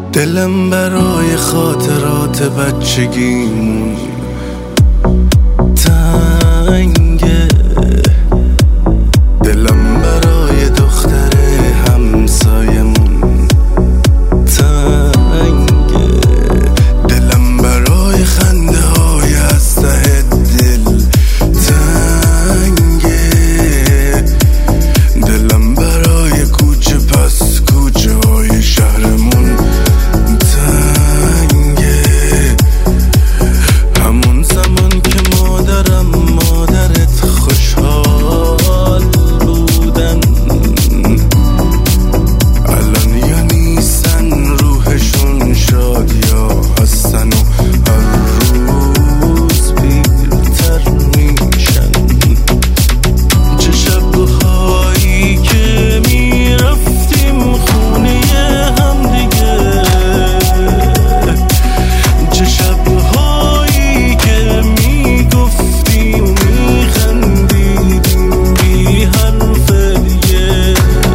دلم برای خاطرات بچگیمون تنگه، دلم برای دختر همسایمون تنگه، دلم برای خنده های از ته دل تنگه، دلم برای کوچه پس کوچه های شهرمون تنگه. همون زمان که مادرت خوشحال بودن، الان یا نیستن، روحشون شاد یا هستن و هر روز پیرتر میشن. چه شبهایی که میرفتیم خونه هم دیگه، چه شبهایی که میگفتیم میخندیدیم بی حرف دیگه.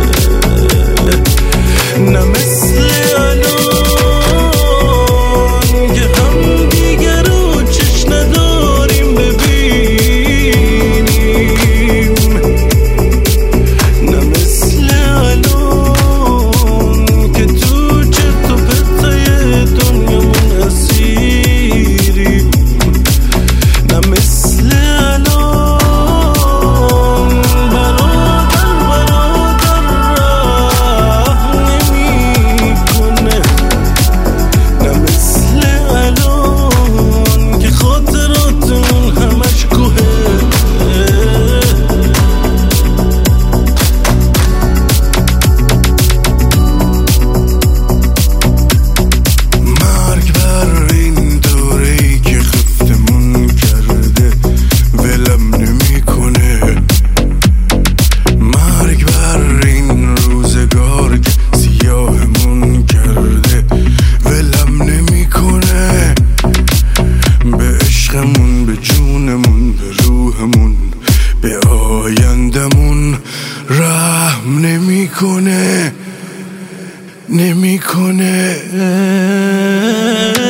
نه مثل الان که هم دیگه رو چشم نداریم ببینیم، نه مثل الان که تو چرت و پرتای دنیامون اسیریم، نه مثل الان برادر راه نمیکنه، نه مثل الان که خاطراتمون همش کوهه. مرگ بر این دوره‌ای که خفتمون کرده ولم نمیکنه، مرگ بر این روزگار که سیاهمون کرده ولم نمیکنه، به عشقمون، به جونمون، به روحمون، به آیندمون رحم نمیکنه.